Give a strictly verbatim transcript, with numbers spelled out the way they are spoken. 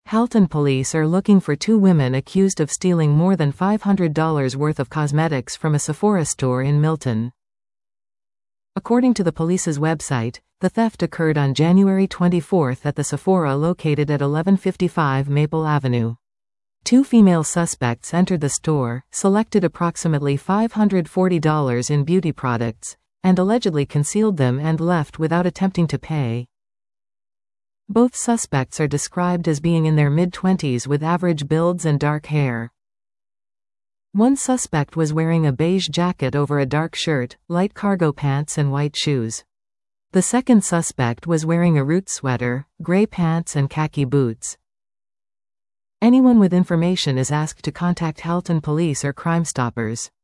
Halton police are looking for two women accused of stealing more than five hundred dollars worth of cosmetics from a Sephora store in Milton. According to the police's website, the theft occurred on January twenty-fourth at the Sephora located at eleven fifty-five Maple Avenue. Two female suspects entered the store, selected approximately five hundred forty dollars in beauty products, and allegedly concealed them and left without attempting to pay. Both suspects are described as being in their mid-twenties with average builds and dark hair. One suspect was wearing a beige jacket over a dark shirt, light cargo pants and white shoes. The second suspect was wearing a root sweater, gray pants and khaki boots. Anyone with information is asked to contact Halton Police or Crime Stoppers.